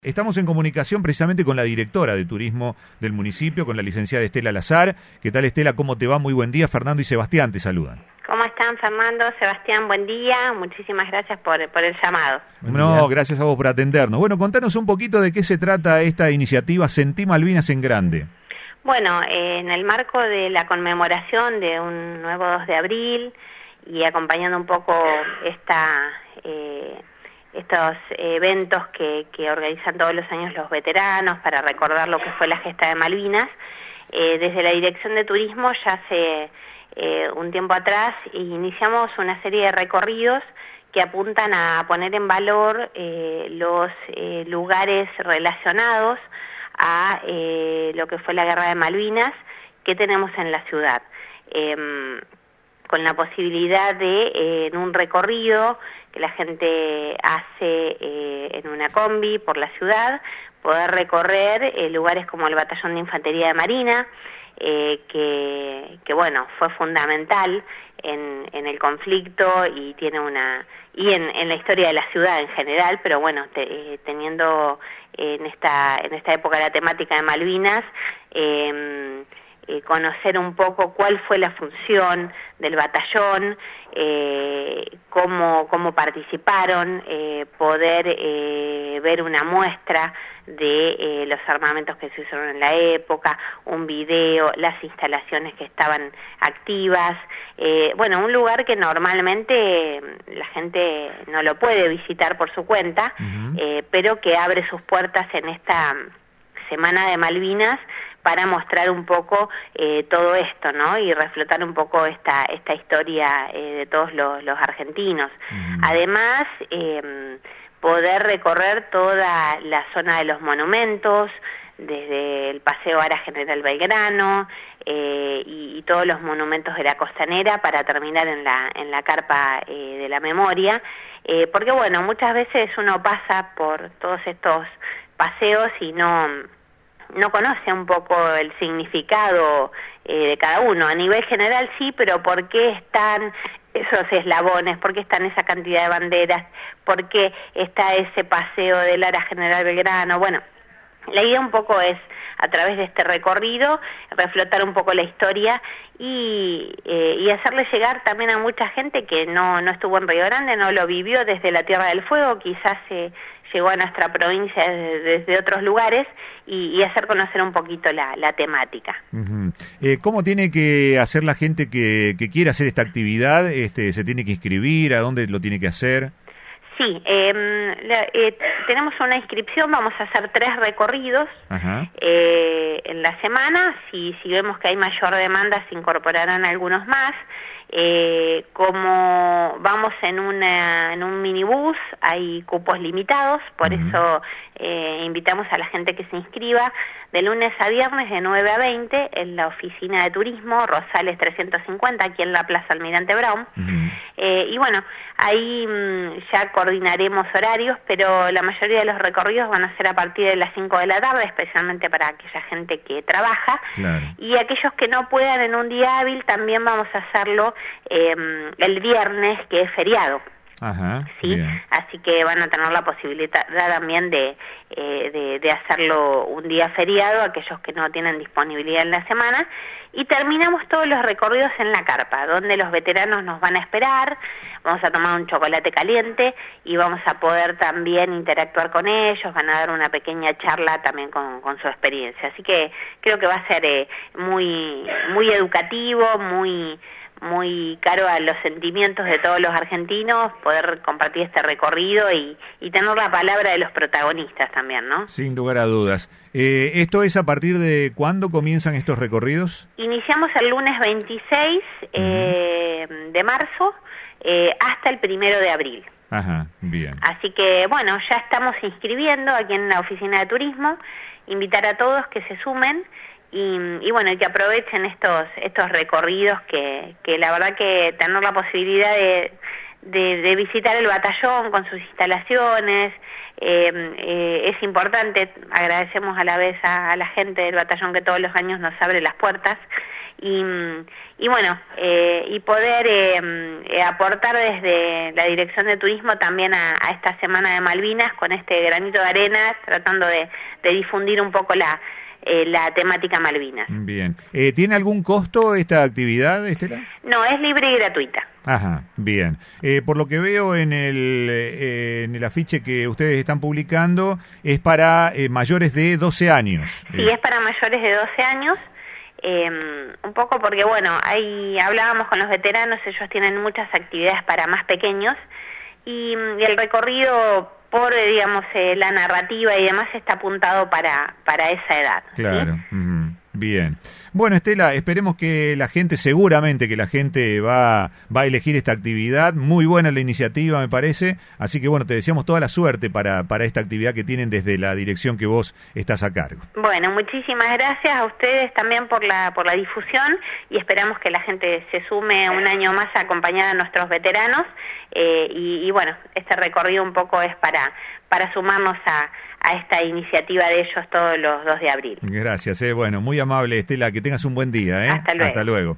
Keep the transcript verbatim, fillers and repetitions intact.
Estamos en comunicación precisamente con la directora de turismo del municipio, con la licenciada Estela Lazar. ¿Qué tal, Estela? ¿Cómo te va? Muy buen día. Fernando y Sebastián te saludan. ¿Cómo están, Fernando? Sebastián, buen día. Muchísimas gracias por, por el llamado. No, gracias a vos por atendernos. Bueno, contanos un poquito de qué se trata esta iniciativa Sentí Malvinas en Grande. Bueno, eh, en el marco de la conmemoración de un nuevo dos de abril y acompañando un poco esta... Eh, estos eventos que, que organizan todos los años los veteranos para recordar lo que fue la gesta de Malvinas, eh, desde la Dirección de Turismo ya hace eh, un tiempo atrás iniciamos una serie de recorridos que apuntan a poner en valor eh, los eh, lugares relacionados a eh, lo que fue la Guerra de Malvinas que tenemos en la ciudad, eh, con la posibilidad de, eh, en un recorrido que la gente hace eh, en una combi por la ciudad, poder recorrer eh, lugares como el Batallón de Infantería de Marina, eh, que, que bueno, fue fundamental en, en el conflicto y tiene una y en, en la historia de la ciudad en general, pero bueno, te, eh, teniendo en esta en esta época la temática de Malvinas, eh, Eh, conocer un poco cuál fue la función del batallón, eh, cómo, cómo participaron, eh, poder eh, ver una muestra de eh, los armamentos que se usaron en la época, un video, las instalaciones que estaban activas, eh, bueno, un lugar que normalmente la gente no lo puede visitar por su cuenta, uh-huh. eh, pero que abre sus puertas en esta Semana de Malvinas para mostrar un poco eh, todo esto, ¿no? Y reflotar un poco esta esta historia eh, de todos los, los argentinos. Mm. Además, eh, poder recorrer toda la zona de los monumentos, desde el Paseo Ara General Belgrano eh, y, y todos los monumentos de la costanera para terminar en la en la carpa eh, de la memoria, eh, porque bueno, muchas veces uno pasa por todos estos paseos y no no conoce un poco el significado eh, de cada uno. A nivel general sí, pero ¿por qué están esos eslabones? ¿Por qué están esa cantidad de banderas? ¿Por qué está ese paseo del Ara General Belgrano? Bueno, la idea un poco es, a través de este recorrido, reflotar un poco la historia y, eh, y hacerle llegar también a mucha gente que no, no estuvo en Río Grande, no lo vivió desde la Tierra del Fuego, quizás eh, llegó a nuestra provincia desde, desde otros lugares y, y hacer conocer un poquito la, la temática. Uh-huh. eh, ¿Cómo tiene que hacer la gente que, que quiera hacer esta actividad? Este, ¿Se tiene que inscribir? ¿A dónde lo tiene que hacer? Sí, eh, la, eh, tenemos una inscripción, vamos a hacer tres recorridos eh, en la semana, si, si vemos que hay mayor demanda se incorporarán algunos más, eh, como vamos en, una, en un minibús hay cupos limitados, por uh-huh. eso eh, invitamos a la gente que se inscriba de lunes a viernes de nueve a veinte en la oficina de turismo Rosales trescientos cincuenta aquí en la Plaza Almirante Brown. Uh-huh. eh, y bueno, ahí mmm, ya coordinaremos horarios, pero la mayoría de los recorridos van a ser a partir de las cinco de la tarde, especialmente para aquella gente que trabaja. Claro. Y aquellos que no puedan en un día hábil también vamos a hacerlo eh, el viernes, que es feriado. Ajá, sí, bien. Así que van a tener la posibilidad también de, eh, de, de hacerlo un día feriado, aquellos que no tienen disponibilidad en la semana, y terminamos todos los recorridos en la carpa, donde los veteranos nos van a esperar, vamos a tomar un chocolate caliente y vamos a poder también interactuar con ellos, van a dar una pequeña charla también con, con su experiencia, así que creo que va a ser eh, muy, muy educativo, muy... muy caro a los sentimientos de todos los argentinos, poder compartir este recorrido y, y tener la palabra de los protagonistas también, ¿no? Sin lugar a dudas. Eh, ¿Esto es a partir de cuándo comienzan estos recorridos? Iniciamos el lunes veintiséis eh, uh-huh. de marzo eh, hasta el primero de abril. Ajá, bien. Así que, bueno, ya estamos inscribiendo aquí en la oficina de turismo, invitar a todos que se sumen, Y, y bueno, y que aprovechen estos estos recorridos que, que la verdad que tener la posibilidad de, de, de visitar el batallón con sus instalaciones. Eh, eh, es importante, agradecemos a la vez a, a la gente del batallón que todos los años nos abre las puertas y, y bueno, eh, y poder eh, eh, aportar desde la Dirección de Turismo también a, a esta Semana de Malvinas con este granito de arena, tratando de, de difundir un poco la, eh, la temática Malvinas. Bien. Eh, ¿Tiene algún costo esta actividad, Estela? No, es libre y gratuita. Ajá, bien. Eh, por lo que veo en el, eh, en el afiche que ustedes están publicando, es para eh, mayores de doce años. Sí, eh. es para mayores de doce años, eh, un poco porque, bueno, ahí hablábamos con los veteranos, ellos tienen muchas actividades para más pequeños, y, y el recorrido por, eh, digamos, eh, la narrativa y demás está apuntado para, para esa edad. Claro. ¿sí? Uh-huh. Bien. Bueno, Estela, esperemos que la gente, seguramente que la gente va, va a elegir esta actividad. Muy buena la iniciativa, me parece. Así que, bueno, te deseamos toda la suerte para, para esta actividad que tienen desde la dirección que vos estás a cargo. Bueno, muchísimas gracias a ustedes también por la, por la difusión y esperamos que la gente se sume un año más a acompañar a nuestros veteranos. Eh, y, y, bueno, este recorrido un poco es para, para sumarnos a... a esta iniciativa de ellos todos los dos de abril. Gracias, eh. bueno, muy amable, Estela, que tengas un buen día. ¿eh? Hasta luego. Hasta luego.